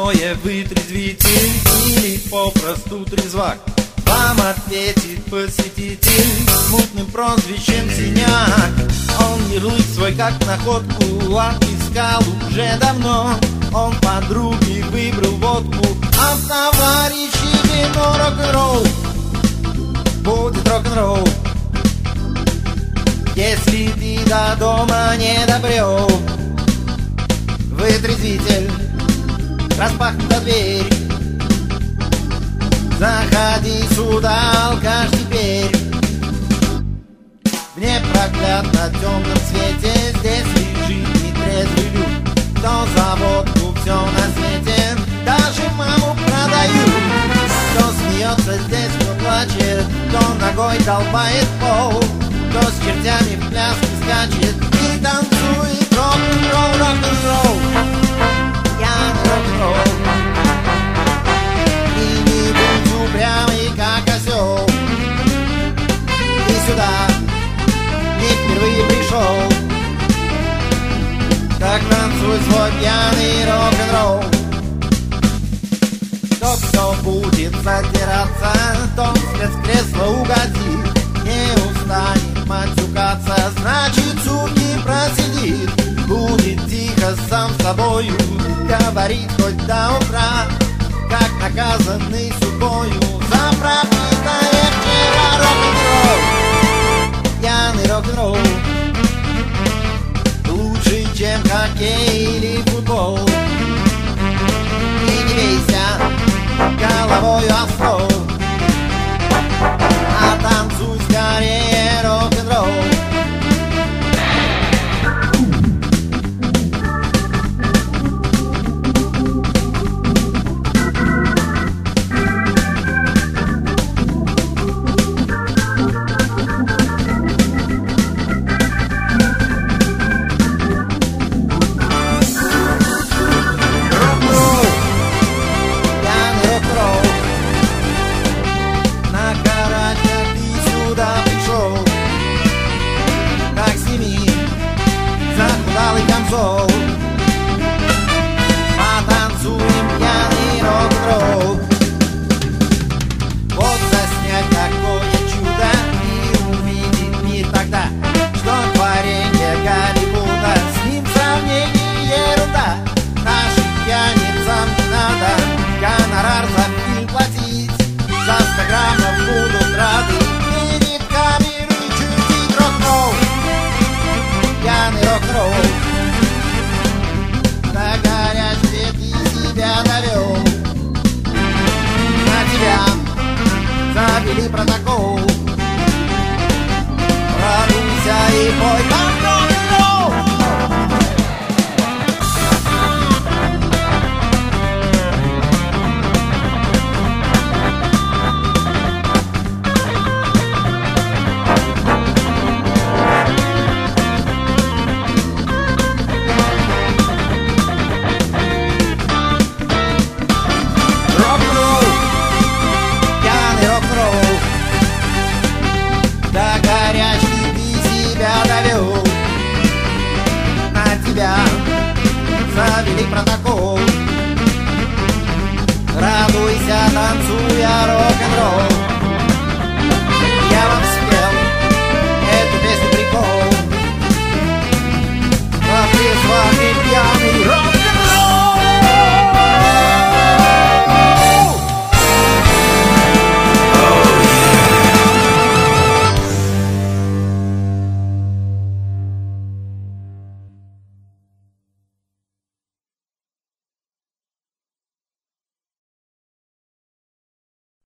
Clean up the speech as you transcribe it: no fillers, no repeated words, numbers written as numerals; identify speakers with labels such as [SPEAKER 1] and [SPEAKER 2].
[SPEAKER 1] Трое вытрезвитель или попросту трезвак. Вам ответит посетитель с мутным прозвищем Синяк. Он ярлык свой как находку отыскал уже давно. Он подруги выбрал водку, а товарищи вино. Рок-н-ролл, будет рок-н-ролл, если ты до дома не добрел. Вытрезвитель, распахнута дверь, заходи сюда, алкаш, теперь. В непроглядно темном свете здесь лежит нетрезвый люд. Кто за водку все на свете, даже маму продают. Кто смеется здесь, кто плачет, кто ногой долбает пол, кто с чертями в пляске скачет и танцует рок-н-ролл, рок-н-ролл. Я рок-н-ролл. И не будь упрямый, как осел. И сюда не впервые пришел. Так танцуй свой пьяный рок-н-ролл. Тот, кто будет задираться, тот вслед с кресла угодит. Не устанет матюкаться, значит сутки просидит. Будет тихо сам с собою, говорит хоть до утра, как наказанный судьбою за пропитое вчера. Рок-н-ролл, пьяный рок-н-ролл, лучше, чем хоккей или футбол. И не бейся головою о стол, а танцуй скорее рок-н-ролл. Потанцуем пьяный рок-н-ролл. Вот заснять такое чудо и увидеть мир тогда, что творение Голливуда, с ним сравнение ерунда. Нашим пьяницам не надо гонорар за фильм платить, за 100 граммов будут рады перед камерой чудить. Рок-н-ролл, пьяный рок-н-ролл. Так горяч, где ты себя довел, на тебя завели протокол. Радуйся и пой как рок-н-ролл. Завели протокол. Радуйся, танцуя рок-н-ролл.